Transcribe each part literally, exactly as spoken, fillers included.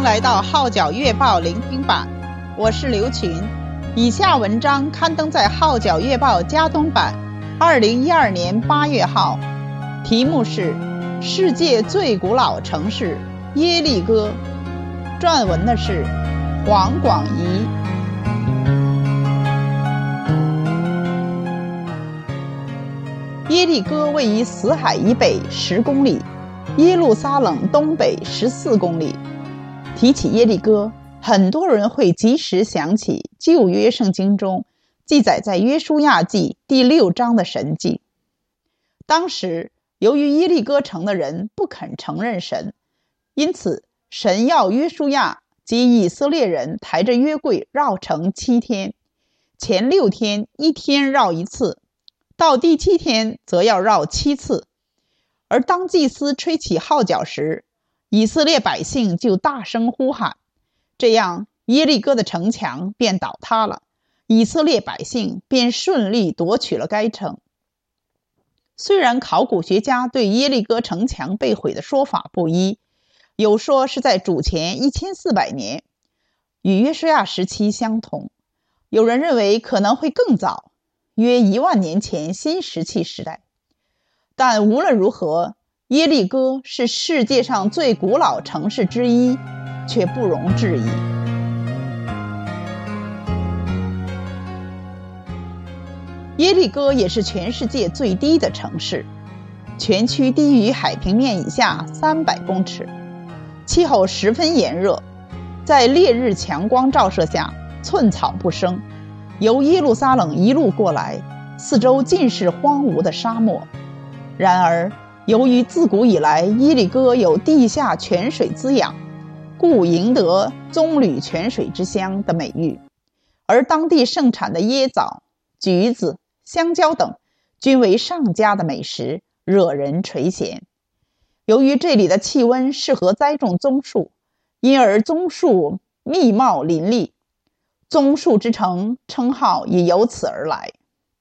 迎来到号角月报聆听版，我是刘群。以下文章刊登在号角月报加东版二零一二年八月号，题目是世界最古老城市耶利哥，撰文的是黄广怡。耶利哥位于死海以北十公里，耶路撒冷东北十四公里。提起耶利哥，很多人会及时想起旧约圣经中记载在约书亚记第六章的神迹。当时由于耶利哥城的人不肯承认神，因此神要约书亚及以色列人抬着约柜绕城七天，前六天一天绕一次，到第七天则要绕七次。而当祭司吹起号角时，以色列百姓就大声呼喊，这样耶利哥的城墙便倒塌了，以色列百姓便顺利夺取了该城。虽然考古学家对耶利哥城墙被毁的说法不一，有说是在主前一千四百年，与约书亚时期相同，有人认为可能会更早，约一万年前新石器时代。但无论如何，耶利哥是世界上最古老城市之一，却不容置疑。耶利哥也是全世界最低的城市，全区低于海平面以下三百公尺，气候十分炎热，在烈日强光照射下寸草不生。由耶路撒冷一路过来，四周尽是荒芜的沙漠。然而由于自古以来耶利哥有地下泉水滋养，故赢得棕榈泉水之乡的美誉，而当地盛产的椰枣、橘子、香蕉等均为上佳的美食，惹人垂涎。由于这里的气温适合栽种棕树，因而棕树密茂林立，棕树之城称号也由此而来。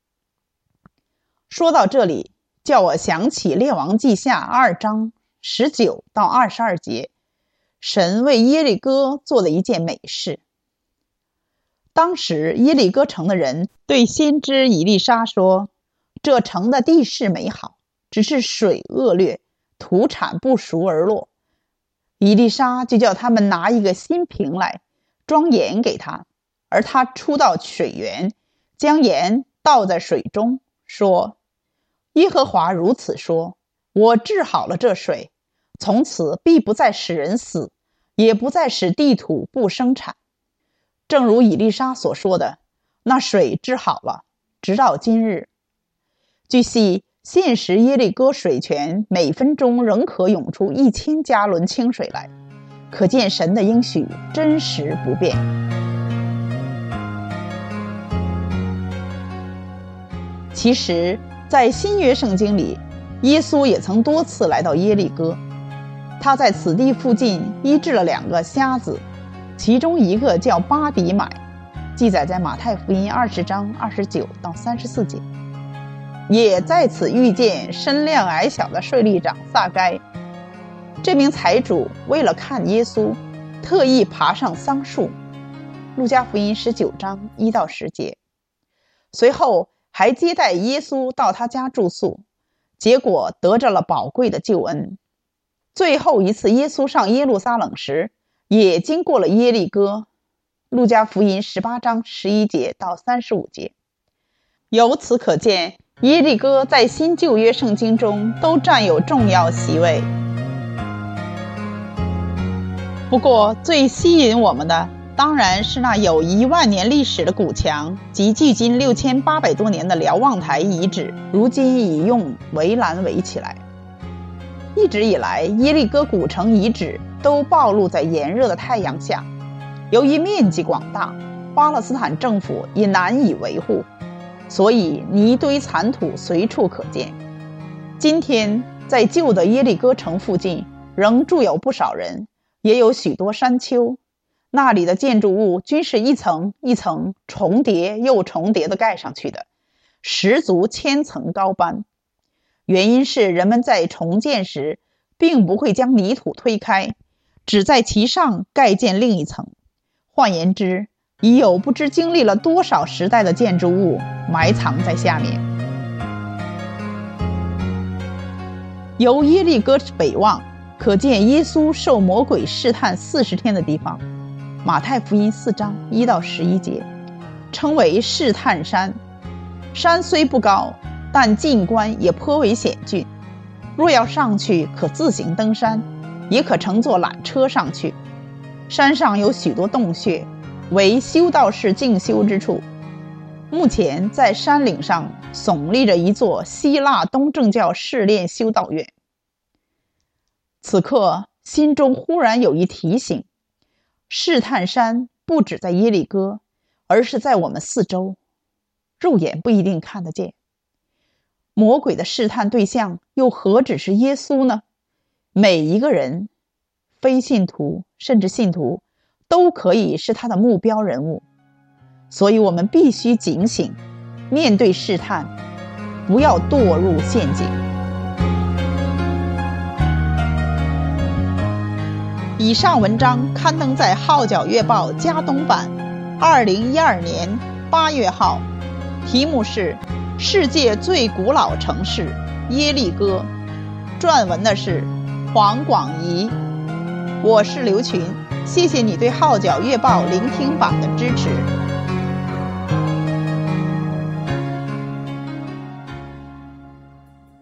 说到这里，叫我想起列王记下二章十九到二十二节，神为耶利哥做了一件美事。当时耶利哥城的人对先知以利沙说，这城的地势美好，只是水恶劣，土产不熟而落。以利沙就叫他们拿一个新瓶来，装盐给他，而他出到水源，将盐倒在水中，说，耶和华如此说，我治好了这水，从此必不再使人死，也不再使地土不生产。正如以利沙所说的，那水治好了，直到今日。据悉，现时耶利哥水泉每分钟仍可涌出一千加仑清水来，可见神的应许真实不变。其实在新约圣经里，耶稣也曾多次来到耶利哥，他在此地附近医治了两个瞎子，其中一个叫巴底买，记载在马太福音二十章二十九到三十四节。也在此遇见身量矮小的税吏长撒该，这名财主为了看耶稣，特意爬上桑树，路加福音十九章一到十节。随后还接待耶稣到他家住宿，结果得着了宝贵的救恩。最后一次耶稣上耶路撒冷时，也经过了耶利哥，路加福音十八章十一节到三十五节。由此可见，耶利哥在新旧约圣经中都占有重要席位。不过最吸引我们的当然是那有一万年历史的古墙及距今六千八百多年的瞭望台遗址，如今已用围栏围起来。一直以来，耶利哥古城遗址都暴露在炎热的太阳下，由于面积广大，巴勒斯坦政府也难以维护，所以泥堆残土随处可见。今天在旧的耶利哥城附近仍住有不少人，也有许多山丘，那里的建筑物均是一层一层重叠又重叠地盖上去的，十足千层高班。原因是人们在重建时并不会将泥土推开， 只在其上盖建另一层。换言之，已有不知经历了多少时代的建筑物埋藏在下面。由耶利哥北望，可见耶稣受魔鬼试探四十天的地方。马太福音四章一到十一节，称为试探山。山虽不高，但近观也颇为险峻。若要上去，可自行登山，也可乘坐缆车上去。山上有许多洞穴，为修道士静修之处。目前在山岭上耸立着一座希腊东正教试炼修道院。此刻心中忽然有一提醒，试探山不只在耶利哥，而是在我们四周，肉眼不一定看得见。魔鬼的试探对象又何止是耶稣呢？每一个人，非信徒甚至信徒，都可以是他的目标人物。所以我们必须警醒，面对试探，不要堕入陷阱。以上文章刊登在《号角月报》加东版二零一二年八月号，题目是世界最古老城市耶利哥，撰文的是黄广怡。我是刘群，谢谢你对《号角月报》聆听版的支持。